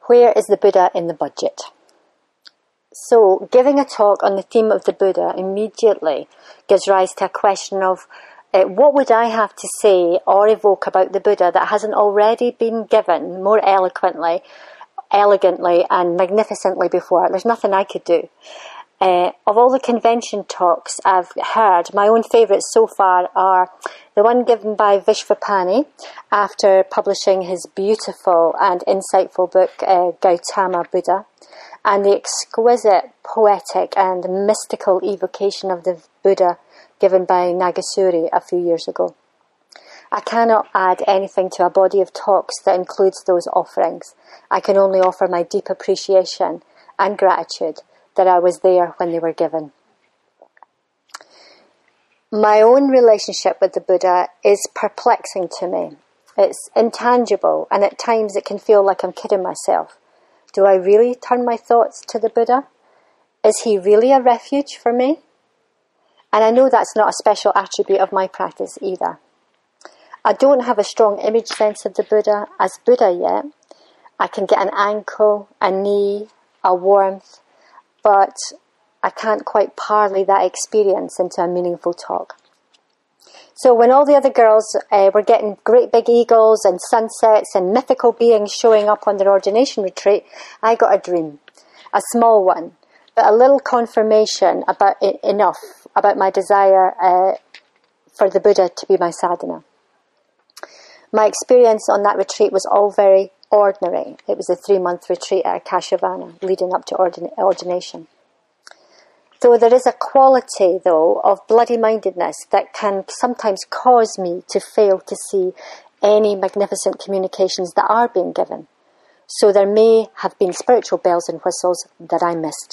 Where is the Buddha in the budget? So, giving a talk on the theme of the Buddha immediately gives rise to a question of what would I have to say or evoke about the Buddha that hasn't already been given more eloquently, elegantly and magnificently before? There's nothing I could do. Of all the convention talks I've heard, my own favourites so far are the one given by Vishvapani after publishing his beautiful and insightful book, Gautama Buddha, and the exquisite, poetic and mystical evocation of the Buddha given by Nagasuri a few years ago. I cannot add anything to a body of talks that includes those offerings. I can only offer my deep appreciation and gratitude that I was there when they were given. My own relationship with the Buddha is perplexing to me. It's intangible, and at times it can feel like I'm kidding myself. Do I really turn my thoughts to the Buddha? Is he really a refuge for me? And I know that's not a special attribute of my practice either. I don't have a strong image sense of the Buddha as Buddha yet. I can get an ankle, a knee, a warmth, but I can't quite parlay that experience into a meaningful talk. So when all the other girls were getting great big eagles and sunsets and mythical beings showing up on their ordination retreat, I got a dream, a small one, but a little confirmation enough about my desire for the Buddha to be my sadhana. My experience on that retreat was all very ordinary. It was a 3-month retreat at Akashavana leading up to ordination. Though there is a quality, though, of bloody-mindedness that can sometimes cause me to fail to see any magnificent communications that are being given. So there may have been spiritual bells and whistles that I missed.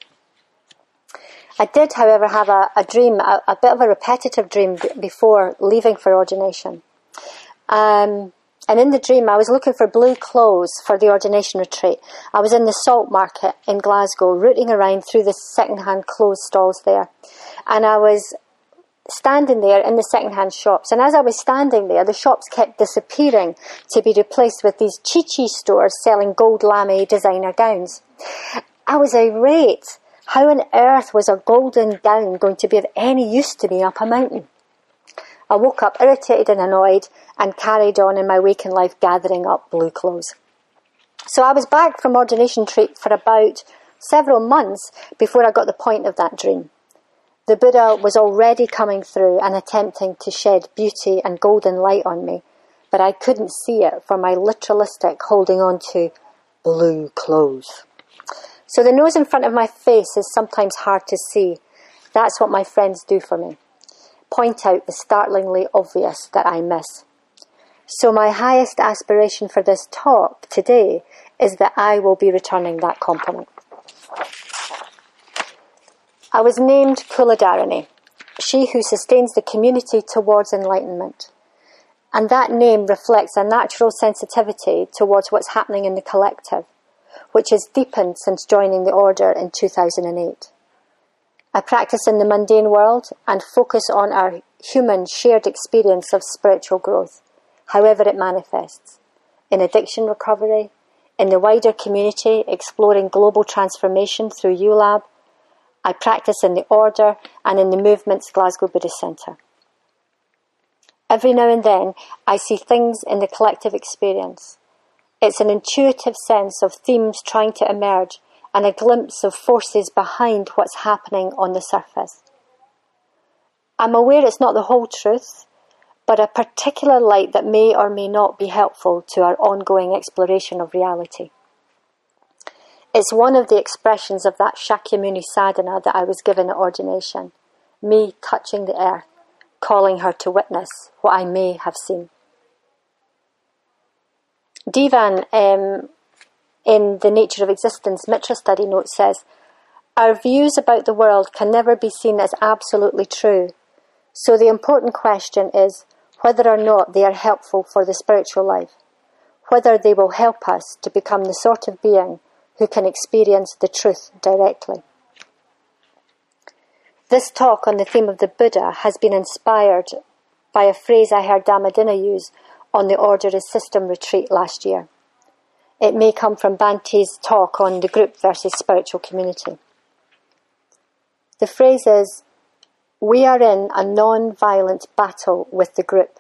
I did, however, have a dream, a bit of a repetitive dream before leaving for ordination. And in the dream, I was looking for blue clothes for the ordination retreat. I was in the Salt Market in Glasgow, rooting around through the second-hand clothes stalls there. And I was standing there in the second-hand shops. And as I was standing there, the shops kept disappearing to be replaced with these chi-chi stores selling gold lame designer gowns. I was irate. How on earth was a golden gown going to be of any use to me up a mountain? I woke up irritated and annoyed and carried on in my waking life gathering up blue clothes. So I was back from ordination retreat for about several months before I got the point of that dream. The Buddha was already coming through and attempting to shed beauty and golden light on me, but I couldn't see it for my literalistic holding on to blue clothes. So the nose in front of my face is sometimes hard to see. That's what my friends do for me. Point out the startlingly obvious that I miss. So my highest aspiration for this talk today is that I will be returning that compliment. I was named Kuladharani, she who sustains the community towards enlightenment. And that name reflects a natural sensitivity towards what's happening in the collective, which has deepened since joining the order in 2008. I practice in the mundane world and focus on our human shared experience of spiritual growth, however it manifests, in addiction recovery, in the wider community exploring global transformation through ULAB. I practice in the order and in the movement's Glasgow Buddhist Centre. Every now and then I see things in the collective experience. It's an intuitive sense of themes trying to emerge and a glimpse of forces behind what's happening on the surface. I'm aware it's not the whole truth, but a particular light that may or may not be helpful to our ongoing exploration of reality. It's one of the expressions of that Shakyamuni sadhana that I was given at ordination, me touching the earth, calling her to witness what I may have seen. Divan, in The Nature of Existence Mitra study note says, our views about the world can never be seen as absolutely true. So the important question is whether or not they are helpful for the spiritual life, whether they will help us to become the sort of being who can experience the truth directly. This talk on the theme of the Buddha has been inspired by a phrase I heard Dhammadinna use on the Order is System retreat last year. It may come from Bante's talk on the group versus spiritual community. The phrase is, "We are in a non-violent battle with the group."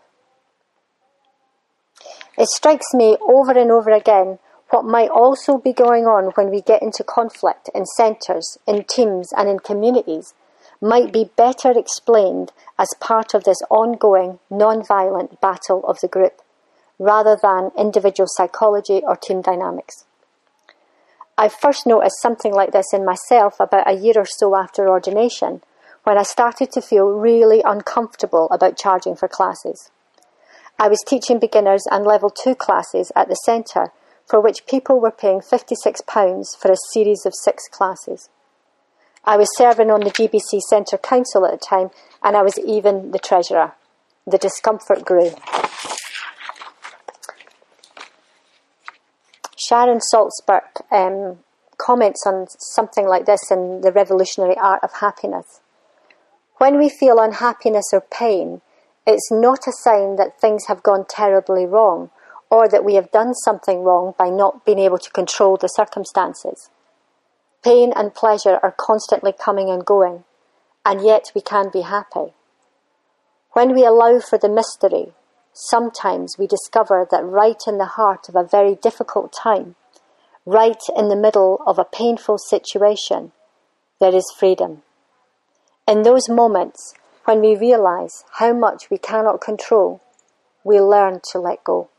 It strikes me over and over again what might also be going on when we get into conflict in centres, in teams and in communities might be better explained as part of this ongoing non-violent battle of the group, rather than individual psychology or team dynamics. I first noticed something like this in myself about a year or so after ordination, when I started to feel really uncomfortable about charging for classes. I was teaching beginners and level 2 classes at the centre, for which people were paying £56 for a series of 6 classes. I was serving on the GBC Centre Council at the time, and I was even the treasurer. The discomfort grew. Sharon Salzberg comments on something like this in The Revolutionary Art of Happiness. When we feel unhappiness or pain, it's not a sign that things have gone terribly wrong, or that we have done something wrong by not being able to control the circumstances. Pain and pleasure are constantly coming and going, and yet we can be happy. When we allow for the mystery, sometimes we discover that right in the heart of a very difficult time, right in the middle of a painful situation, there is freedom. In those moments, when we realise how much we cannot control, we learn to let go.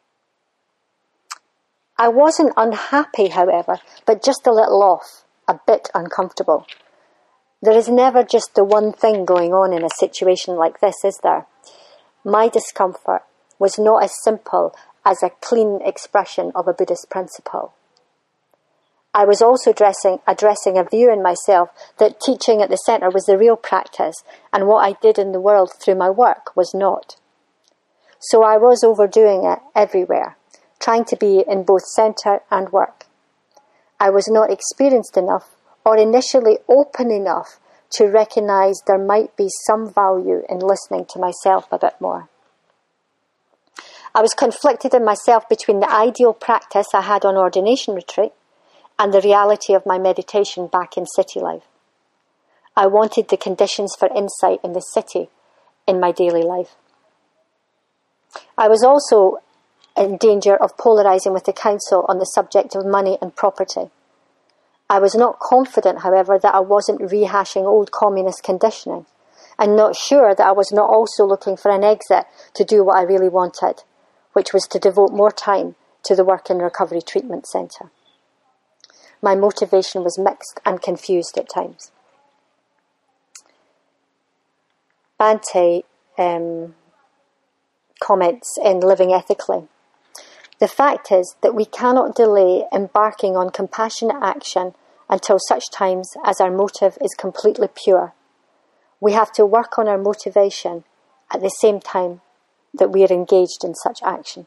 I wasn't unhappy, however, but just a little off, a bit uncomfortable. There is never just the one thing going on in a situation like this, is there? My discomfort was not as simple as a clean expression of a Buddhist principle. I was also addressing a view in myself that teaching at the centre was the real practice, and what I did in the world through my work was not. So I was overdoing it everywhere, trying to be in both centre and work. I was not experienced enough or initially open enough to recognise there might be some value in listening to myself a bit more. I was conflicted in myself between the ideal practice I had on ordination retreat and the reality of my meditation back in city life. I wanted the conditions for insight in the city in my daily life. I was also in danger of polarising with the council on the subject of money and property. I was not confident, however, that I wasn't rehashing old communist conditioning, and not sure that I was not also looking for an exit to do what I really wanted, which was to devote more time to the Work and Recovery Treatment Centre. My motivation was mixed and confused at times. Bante comments in Living Ethically. The fact is that we cannot delay embarking on compassionate action until such times as our motive is completely pure. We have to work on our motivation at the same time that we are engaged in such action.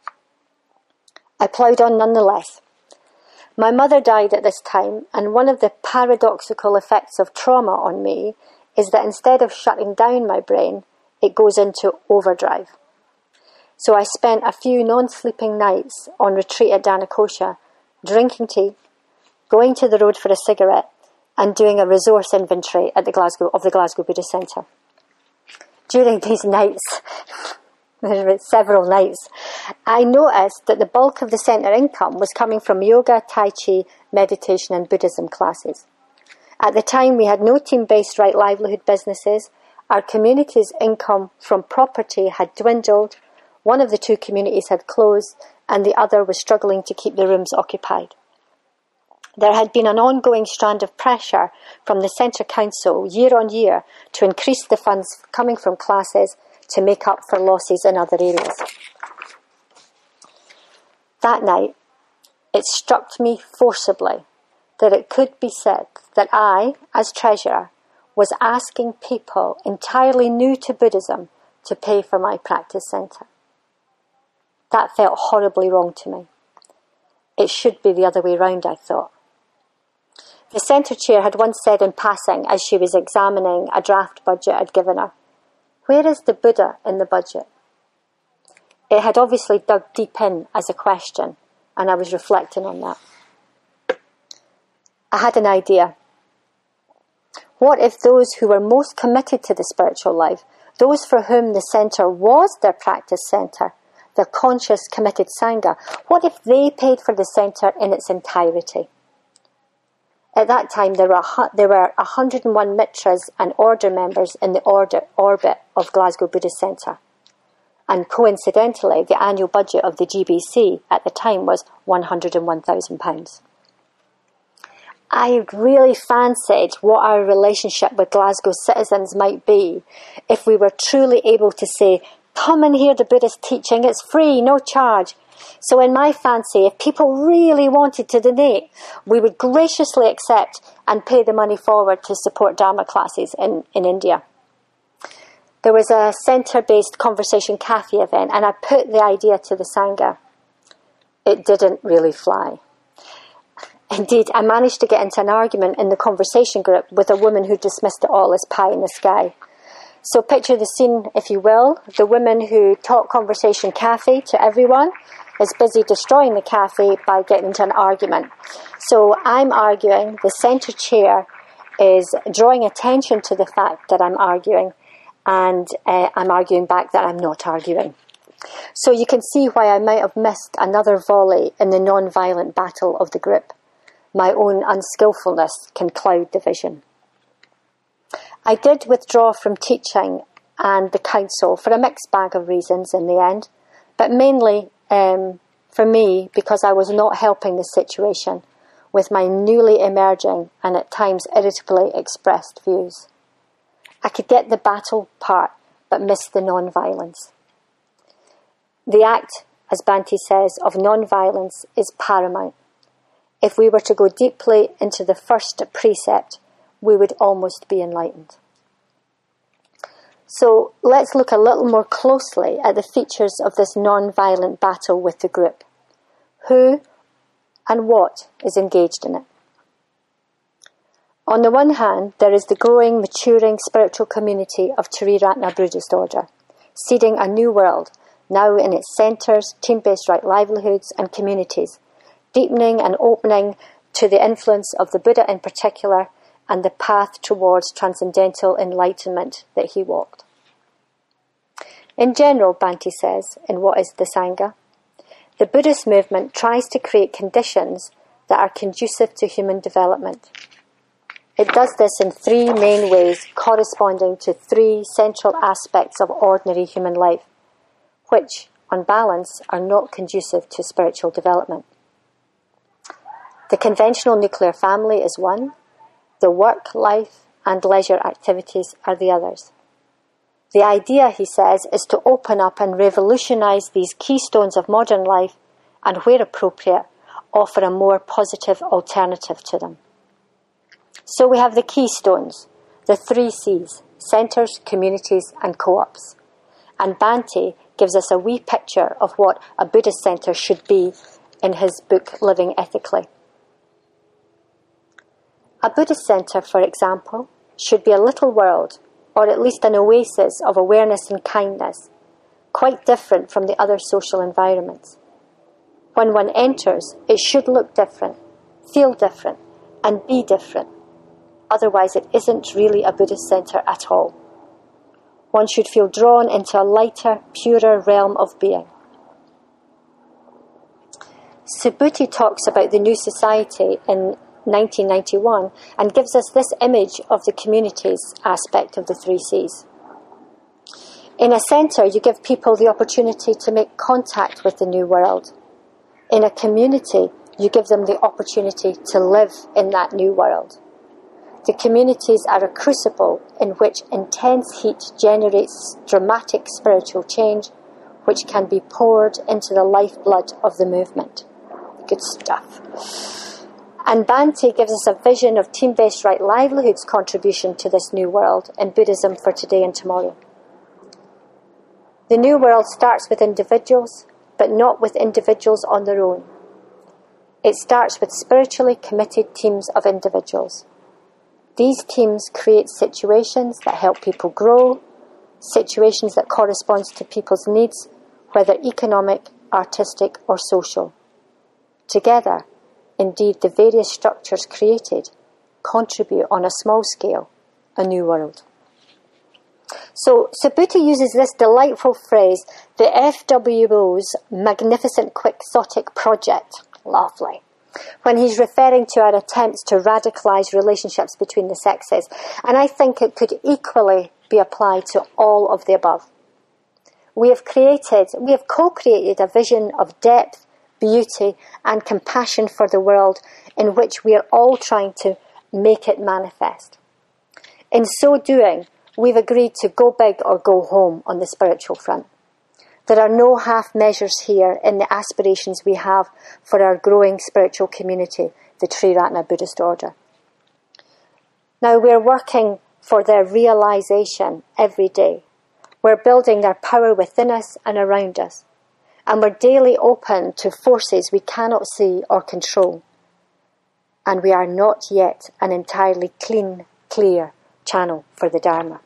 I ploughed on nonetheless. My mother died at this time, and one of the paradoxical effects of trauma on me is that instead of shutting down my brain, it goes into overdrive. So I spent a few non-sleeping nights on retreat at Danakosha, drinking tea, going to the road for a cigarette, and doing a resource inventory at the Glasgow Buddhist Centre. During these nights, there were several nights, I noticed that the bulk of the centre income was coming from yoga, tai chi, meditation and Buddhism classes. At the time, we had no team-based right livelihood businesses. Our community's income from property had dwindled. One of the two communities had closed, and the other was struggling to keep the rooms occupied. There had been an ongoing strand of pressure from the Centre Council year on year to increase the funds coming from classes to make up for losses in other areas. That night, it struck me forcibly that it could be said that I, as treasurer, was asking people entirely new to Buddhism to pay for my practice centre. That felt horribly wrong to me. It should be the other way round, I thought. The centre chair had once said in passing, as she was examining a draft budget I'd given her, "Where is the Buddha in the budget?" It had obviously dug deep in as a question, and I was reflecting on that. I had an idea. What if those who were most committed to the spiritual life, those for whom the centre was their practice centre, their conscious, committed Sangha, what if they paid for the centre in its entirety? At that time, there were 101 mitras and order members in the orbit of Glasgow Buddhist Centre. And coincidentally, the annual budget of the GBC at the time was £101,000. I really fancied what our relationship with Glasgow citizens might be if we were truly able to say, come and hear the Buddhist teaching, it's free, no charge. So in my fancy, if people really wanted to donate, we would graciously accept and pay the money forward to support Dharma classes in India. There was a centre-based conversation cafe event, and I put the idea to the Sangha. It didn't really fly. Indeed, I managed to get into an argument in the conversation group with a woman who dismissed it all as pie in the sky. So picture the scene, if you will. The woman who taught Conversation Cafe to everyone is busy destroying the cafe by getting into an argument. So I'm arguing, the centre chair is drawing attention to the fact that I'm arguing, and I'm arguing back that I'm not arguing. So you can see why I might have missed another volley in the non-violent battle of the group. My own unskillfulness can cloud the vision. I did withdraw from teaching and the council for a mixed bag of reasons in the end, but mainly for me because I was not helping the situation with my newly emerging and at times irritably expressed views. I could get the battle part, but miss the non-violence. The act, as Bhante says, of non-violence is paramount. If we were to go deeply into the first precept, we would almost be enlightened. So let's look a little more closely at the features of this non-violent battle with the group. Who and what is engaged in it? On the one hand, there is the growing, maturing spiritual community of Triratna Buddhist order, seeding a new world, now in its centres, team-based right livelihoods and communities, deepening and opening to the influence of the Buddha in particular and the path towards transcendental enlightenment that he walked. In general, Bhante says, in What is the Sangha? The Buddhist movement tries to create conditions that are conducive to human development. It does this in three main ways corresponding to three central aspects of ordinary human life, which, on balance, are not conducive to spiritual development. The conventional nuclear family is one, the work, life, and leisure activities are the others. The idea, he says, is to open up and revolutionise these keystones of modern life and, where appropriate, offer a more positive alternative to them. So we have the keystones, the three C's, centres, communities and co-ops. And Bhante gives us a wee picture of what a Buddhist centre should be in his book Living Ethically. A Buddhist centre, for example, should be a little world, or at least an oasis of awareness and kindness, quite different from the other social environments. When one enters, it should look different, feel different, and be different. Otherwise, it isn't really a Buddhist centre at all. One should feel drawn into a lighter, purer realm of being. Subhuti talks about the new society in 1991 and gives us this image of the communities aspect of the three C's. In a centre, you give people the opportunity to make contact with the new world. In a community, you give them the opportunity to live in that new world. The communities are a crucible in which intense heat generates dramatic spiritual change, which can be poured into the lifeblood of the movement. Good stuff. And Bhante gives us a vision of team-based right livelihoods' contribution to this new world in Buddhism for today and tomorrow. The new world starts with individuals, but not with individuals on their own. It starts with spiritually committed teams of individuals. These teams create situations that help people grow, situations that correspond to people's needs, whether economic, artistic or social. Together, indeed, the various structures created contribute on a small scale a new world. So Subhuti uses this delightful phrase, the FWO's magnificent quixotic project, lovely, when he's referring to our attempts to radicalise relationships between the sexes. And I think it could equally be applied to all of the above. We have co-created a vision of depth, beauty and compassion for the world in which we are all trying to make it manifest. In so doing, we've agreed to go big or go home on the spiritual front. There are no half measures here in the aspirations we have for our growing spiritual community, the Triratna Buddhist order. Now we're working for their realisation every day. We're building their power within us and around us. And we're daily open to forces we cannot see or control. And we are not yet an entirely clean, clear channel for the Dharma.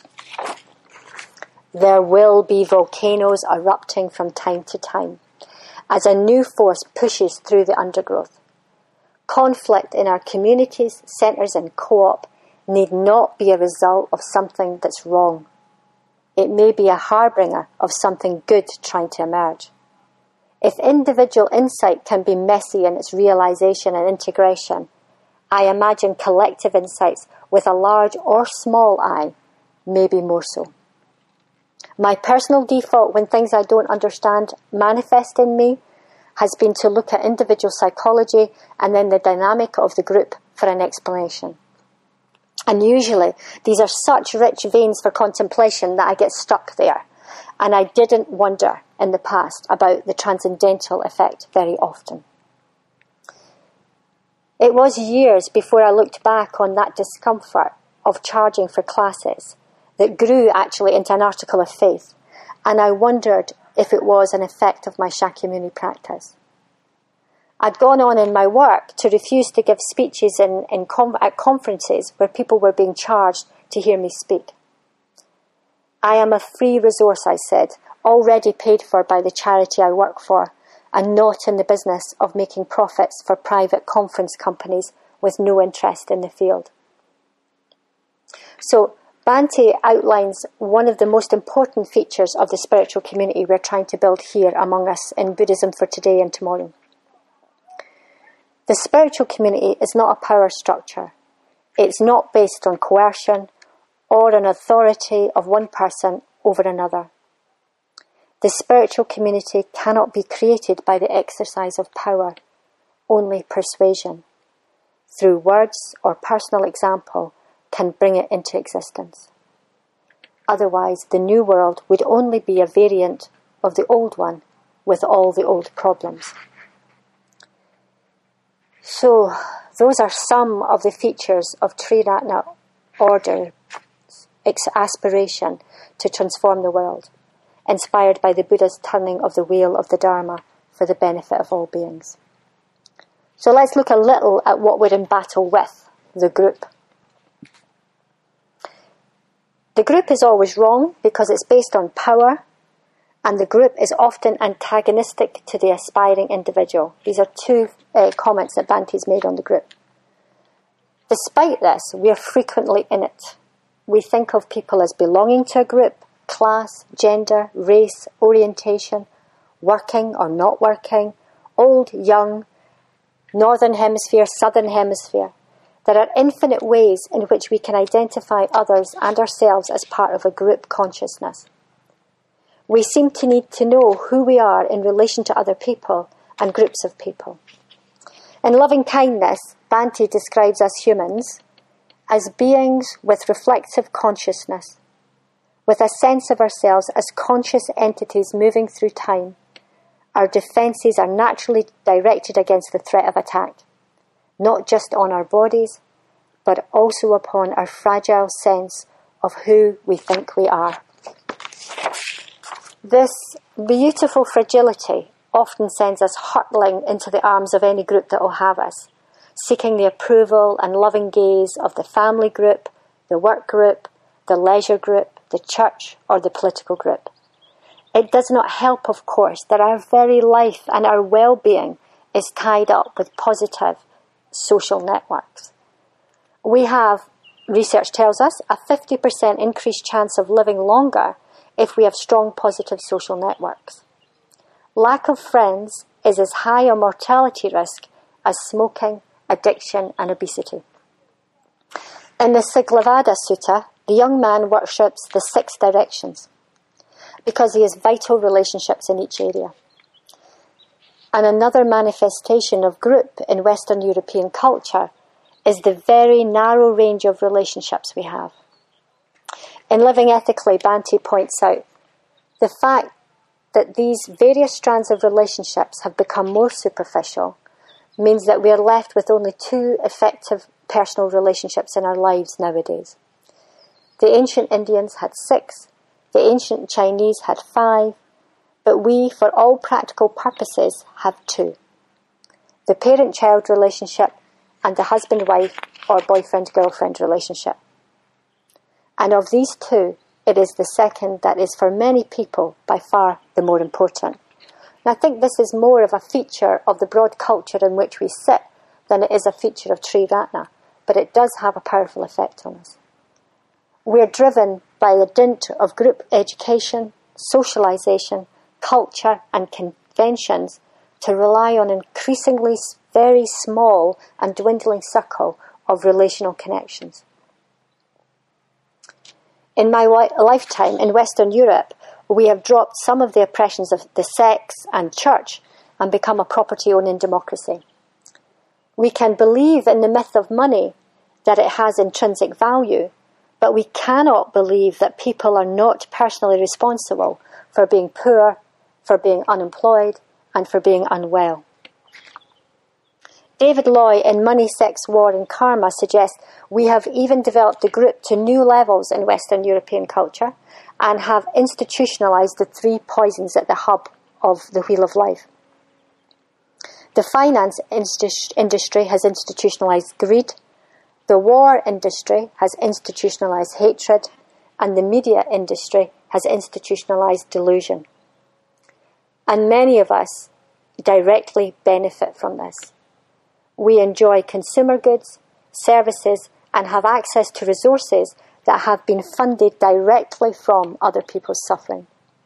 There will be volcanoes erupting from time to time as a new force pushes through the undergrowth. Conflict in our communities, centres and co-op need not be a result of something that's wrong. It may be a harbinger of something good trying to emerge. If individual insight can be messy in its realisation and integration, I imagine collective insights with a large or small I may be more so. My personal default when things I don't understand manifest in me has been to look at individual psychology and then the dynamic of the group for an explanation. And usually these are such rich veins for contemplation that I get stuck there. And I didn't wonder in the past about the transcendental effect very often. It was years before I looked back on that discomfort of charging for classes that grew actually into an article of faith, and I wondered if it was an effect of my Shakyamuni practice. I'd gone on in my work to refuse to give speeches at conferences where people were being charged to hear me speak. I am a free resource, I said, already paid for by the charity I work for, and not in the business of making profits for private conference companies with no interest in the field. So, Bhante outlines one of the most important features of the spiritual community we're trying to build here among us in Buddhism for today and tomorrow. The spiritual community is not a power structure. It's not based on coercion or an authority of one person over another. The spiritual community cannot be created by the exercise of power, only persuasion. Through words or personal example can bring it into existence. Otherwise, the new world would only be a variant of the old one with all the old problems. So, those are some of the features of Triratna order, its aspiration to transform the world, inspired by the Buddha's turning of the wheel of the Dharma for the benefit of all beings. So let's look a little at what we're in battle with, the group. The group is always wrong because it's based on power, and the group is often antagonistic to the aspiring individual. These are two comments that Bhante's made on the group. Despite this, we are frequently in it. We think of people as belonging to a group, class, gender, race, orientation, working or not working, old, young, northern hemisphere, southern hemisphere. There are infinite ways in which we can identify others and ourselves as part of a group consciousness. We seem to need to know who we are in relation to other people and groups of people. In Loving Kindness, Bhante describes us humans as beings with reflective consciousness, with a sense of ourselves as conscious entities moving through time. Our defences are naturally directed against the threat of attack, not just on our bodies, but also upon our fragile sense of who we think we are. This beautiful fragility often sends us hurtling into the arms of any group that will have us, seeking the approval and loving gaze of the family group, the work group, the leisure group, the church, or the political group. It does not help, of course, that our very life and our well-being is tied up with positive social networks. We have, research tells us, a 50% increased chance of living longer if we have strong positive social networks. Lack of friends is as high a mortality risk as smoking, addiction and obesity. In the Siglivada Sutta, the young man worships the 6 directions because he has vital relationships in each area. And another manifestation of group in Western European culture is the very narrow range of relationships we have. In Living Ethically, Bhante points out the fact that these various strands of relationships have become more superficial means that we are left with only 2 effective personal relationships in our lives nowadays. The ancient Indians had 6, the ancient Chinese had 5, but we, for all practical purposes, have 2. The parent-child relationship and the husband-wife or boyfriend-girlfriend relationship. And of these 2, it is the second that is for many people by far the more important. And I think this is more of a feature of the broad culture in which we sit than it is a feature of Triratna, but it does have a powerful effect on us. We are driven by a dint of group education, socialisation, culture and conventions to rely on an increasingly very small and dwindling circle of relational connections. In my lifetime in Western Europe, we have dropped some of the oppressions of the sex and church and become a property-owning democracy. We can believe in the myth of money, that it has intrinsic value, but we cannot believe that people are not personally responsible for being poor, for being unemployed, and for being unwell. David Loy in Money, Sex, War and Karma suggests we have even developed the group to new levels in Western European culture and have institutionalised the 3 poisons at the hub of the wheel of life. The finance industry has institutionalised greed, the war industry has institutionalised hatred, and the media industry has institutionalised delusion. And many of us directly benefit from this. We enjoy consumer goods, services, and have access to resources that have been funded directly from other people's suffering.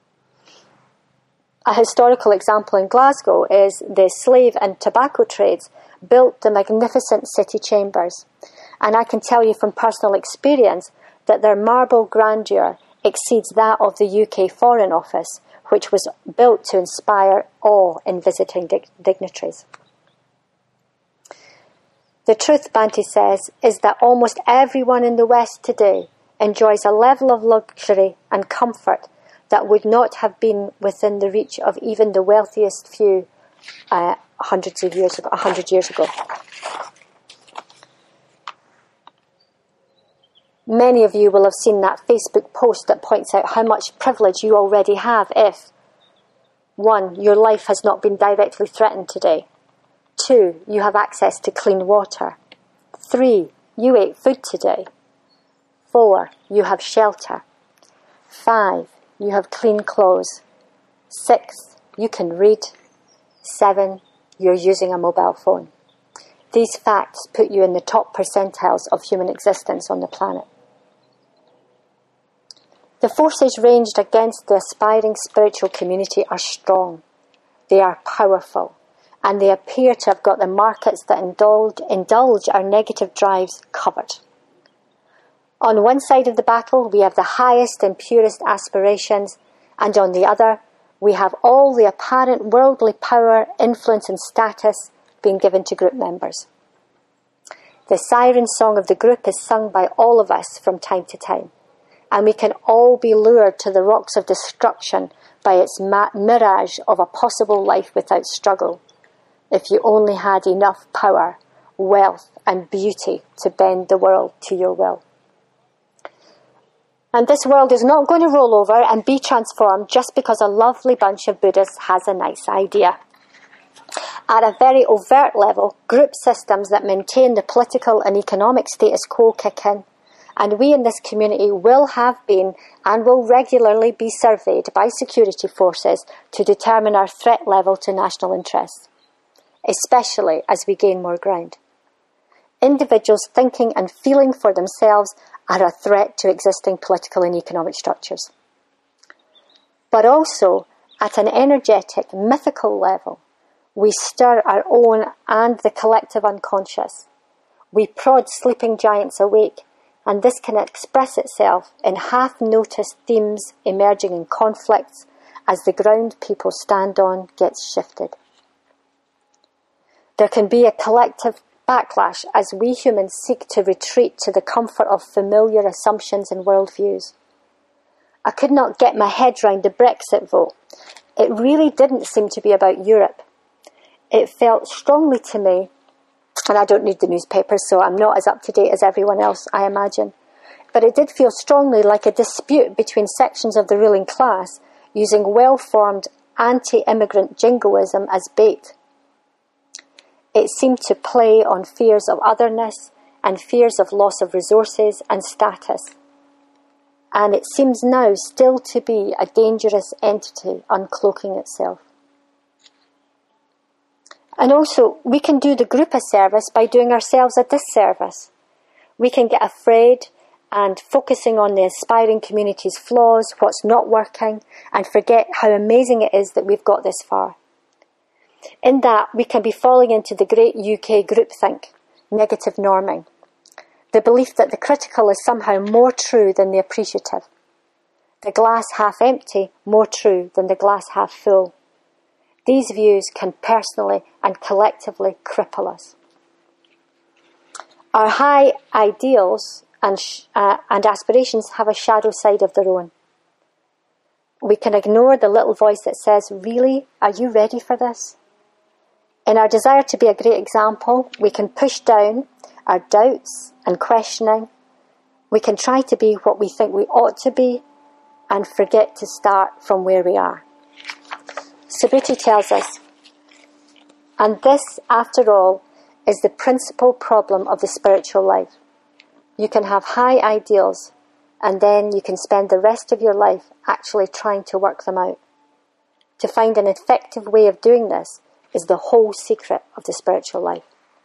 A historical example in Glasgow is the slave and tobacco trades built the magnificent city chambers. And I can tell you from personal experience that their marble grandeur exceeds that of the UK Foreign Office, which was built to inspire awe in visiting dignitaries. The truth, Bhante says, is that almost everyone in the West today enjoys a level of luxury and comfort that would not have been within the reach of even the wealthiest few 100 years ago. Many of you will have seen that Facebook post that points out how much privilege you already have if 1, your life has not been directly threatened today. 2, you have access to clean water. 3, you ate food today. 4, you have shelter. 5, you have clean clothes. 6, you can read. 7, you're using a mobile phone. These facts put you in the top percentiles of human existence on the planet. The forces ranged against the aspiring spiritual community are strong. They are powerful. And they appear to have got the markets that indulge our negative drives covered. On one side of the battle, we have the highest and purest aspirations, and on the other, we have all the apparent worldly power, influence and status being given to group members. The siren song of the group is sung by all of us from time to time, and we can all be lured to the rocks of destruction by its mirage of a possible life without struggle, if you only had enough power, wealth and beauty to bend the world to your will. And this world is not going to roll over and be transformed just because a lovely bunch of Buddhists has a nice idea. At a very overt level, group systems that maintain the political and economic status quo kick in, and we in this community will have been and will regularly be surveyed by security forces to determine our threat level to national interests. especially as we gain more ground. Individuals thinking and feeling for themselves are a threat to existing political and economic structures. But also, at an energetic, mythical level, we stir our own and the collective unconscious. We prod sleeping giants awake, and this can express itself in half-noticed themes emerging in conflicts as the ground people stand on gets shifted. There can be a collective backlash as we humans seek to retreat to the comfort of familiar assumptions and worldviews. I could not get my head round the Brexit vote. It really didn't seem to be about Europe. It felt strongly to me, and I don't read the newspapers, so I'm not as up-to-date as everyone else, I imagine, but it did feel strongly like a dispute between sections of the ruling class using well-formed anti-immigrant jingoism as bait. It seemed to play on fears of otherness and fears of loss of resources and status. And it seems now still to be a dangerous entity uncloaking itself. And also, we can do the group a service by doing ourselves a disservice. We can get afraid and focusing on the aspiring community's flaws, what's not working, and forget how amazing it is that we've got this far. In that, we can be falling into the great UK groupthink, negative norming, the belief that the critical is somehow more true than the appreciative, the glass half empty more true than the glass half full. These views can personally and collectively cripple us. Our high ideals and aspirations have a shadow side of their own. We can ignore the little voice that says, "Really? Are you ready for this?" In our desire to be a great example, we can push down our doubts and questioning. We can try to be what we think we ought to be and forget to start from where we are. Subhuti tells us, and this, after all, is the principal problem of the spiritual life. You can have high ideals, and then you can spend the rest of your life actually trying to work them out. To find an effective way of doing this is the whole secret of the spiritual life.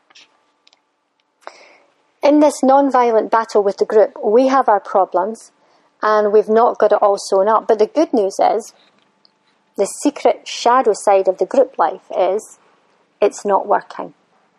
In this non-violent battle with the group, we have our problems, and we've not got it all sewn up. But the good news is, the secret shadow side of the group life is, it's not working.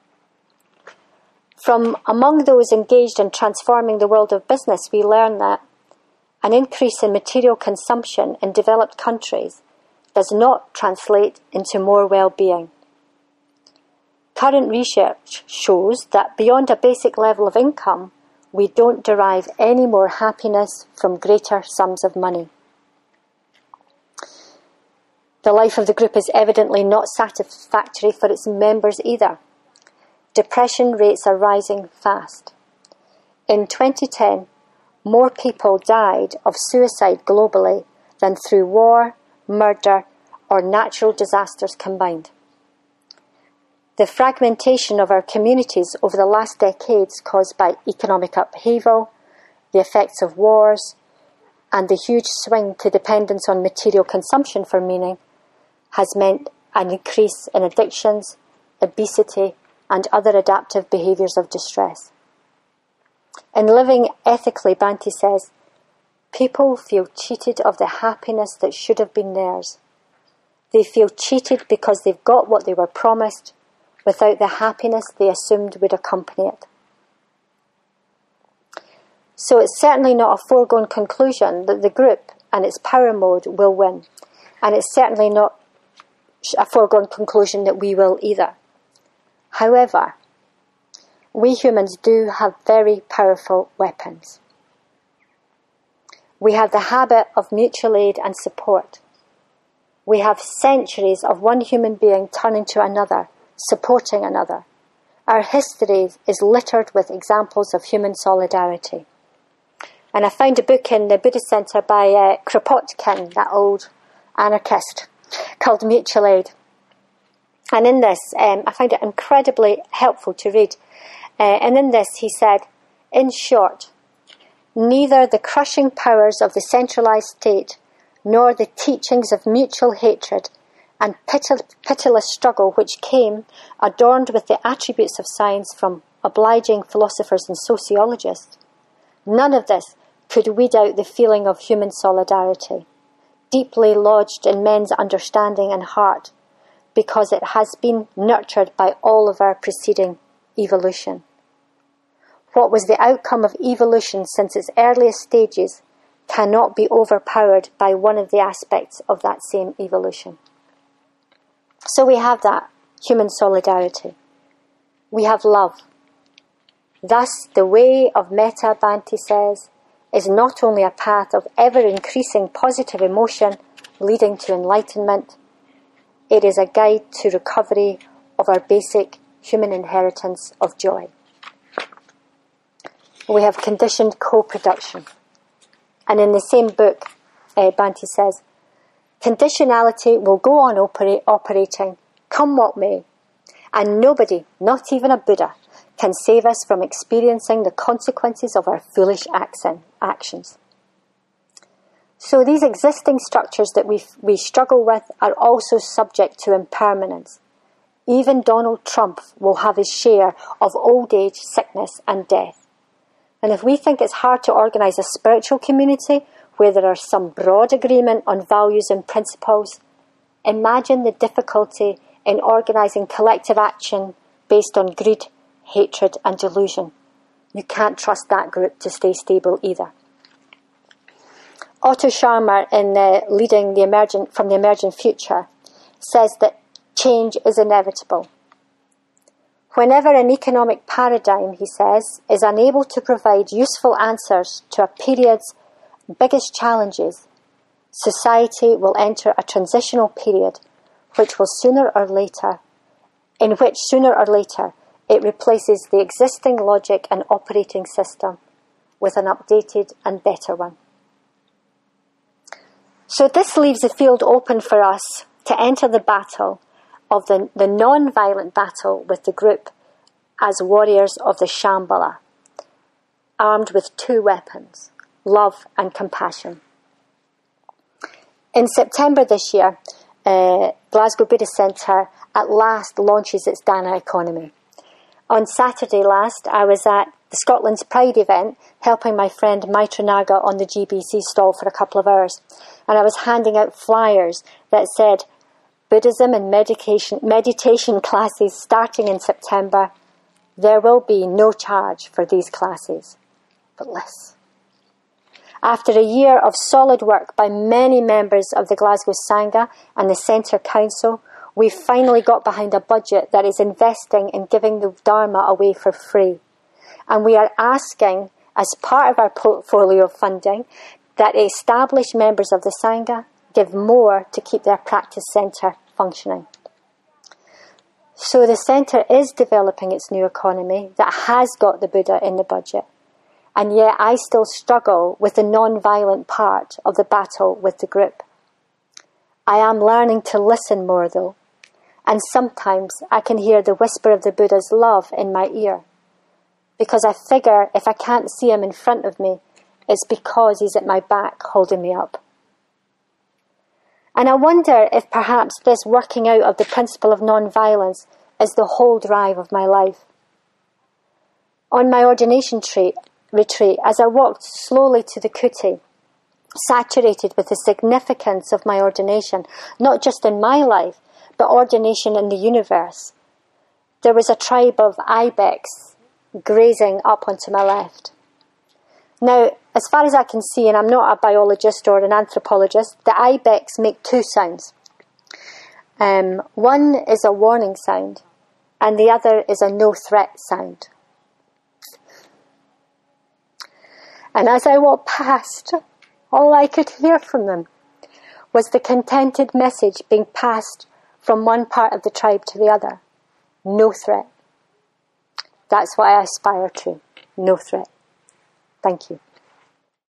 From among those engaged in transforming the world of business, we learn that an increase in material consumption in developed countries does not translate into more well-being. Current research shows that beyond a basic level of income, we don't derive any more happiness from greater sums of money. The life of the group is evidently not satisfactory for its members either. Depression rates are rising fast. In 2010, more people died of suicide globally than through war, murder, or natural disasters combined. The fragmentation of our communities over the last decades caused by economic upheaval, the effects of wars, and the huge swing to dependence on material consumption for meaning has meant an increase in addictions, obesity, and other adaptive behaviours of distress. In Living Ethically, Banti says, people feel cheated of the happiness that should have been theirs. They feel cheated because they've got what they were promised without the happiness they assumed would accompany it. So it's certainly not a foregone conclusion that the group and its power mode will win. And it's certainly not a foregone conclusion that we will either. However, we humans do have very powerful weapons. We have the habit of mutual aid and support. We have centuries of one human being turning to another, supporting another. Our history is littered with examples of human solidarity. And I found a book in the Buddhist Centre by Kropotkin, that old anarchist, called Mutual Aid. And in this, I found it incredibly helpful to read. And in this, he said, in short, neither the crushing powers of the centralised state nor the teachings of mutual hatred and pitiless struggle which came, adorned with the attributes of science from obliging philosophers and sociologists, none of this could weed out the feeling of human solidarity, deeply lodged in men's understanding and heart, because it has been nurtured by all of our preceding evolution. What was the outcome of evolution since its earliest stages cannot be overpowered by one of the aspects of that same evolution. So we have that human solidarity. We have love. Thus, the way of metta, Bhante says, is not only a path of ever-increasing positive emotion leading to enlightenment, it is a guide to recovery of our basic human inheritance of joy. We have conditioned co-production. And in the same book, Bhante says, conditionality will go on operating, come what may, and nobody, not even a Buddha, can save us from experiencing the consequences of our foolish actions. So these existing structures that we struggle with are also subject to impermanence. Even Donald Trump will have his share of old age, sickness and death. And if we think it's hard to organise a spiritual community where there are some broad agreement on values and principles, imagine the difficulty in organising collective action based on greed, hatred and delusion. You can't trust that group to stay stable either. Otto Scharmer, in leading the Emergent Future, says that change is inevitable. Whenever an economic paradigm, he says, is unable to provide useful answers to a period's biggest challenges, society will enter a transitional period in which sooner or later it replaces the existing logic and operating system with an updated and better one. So this leaves the field open for us to enter the battle of the non-violent battle with the group as warriors of the Shambhala, armed with two weapons, love and compassion. In September this year, Glasgow Buddhist Centre at last launches its Dana economy. On Saturday last, I was at the Scotland's Pride event, helping my friend Maitranaga on the GBC stall for a couple of hours. And I was handing out flyers that said, Buddhism and meditation classes starting in September. There will be no charge for these classes, but less. After a year of solid work by many members of the Glasgow Sangha and the Centre Council, we finally got behind a budget that is investing in giving the Dharma away for free. And we are asking, as part of our portfolio of funding, that established members of the Sangha give more to keep their practice centre functioning. So the centre is developing its new economy that has got the Buddha in the budget. And yet I still struggle with the non-violent part of the battle with the group. I am learning to listen more though, and sometimes I can hear the whisper of the Buddha's love in my ear, because I figure if I can't see him in front of me, it's because he's at my back holding me up. And I wonder if perhaps this working out of the principle of non-violence is the whole drive of my life. On my ordination retreat, as I walked slowly to the kuti, saturated with the significance of my ordination, not just in my life, but ordination in the universe, there was a tribe of ibex grazing up onto my left. Now, as far as I can see, and I'm not a biologist or an anthropologist, the ibex make two sounds. One is a warning sound, and the other is a no-threat sound. And as I walked past, all I could hear from them was the contented message being passed from one part of the tribe to the other. No threat. That's what I aspire to. No threat. Thank you.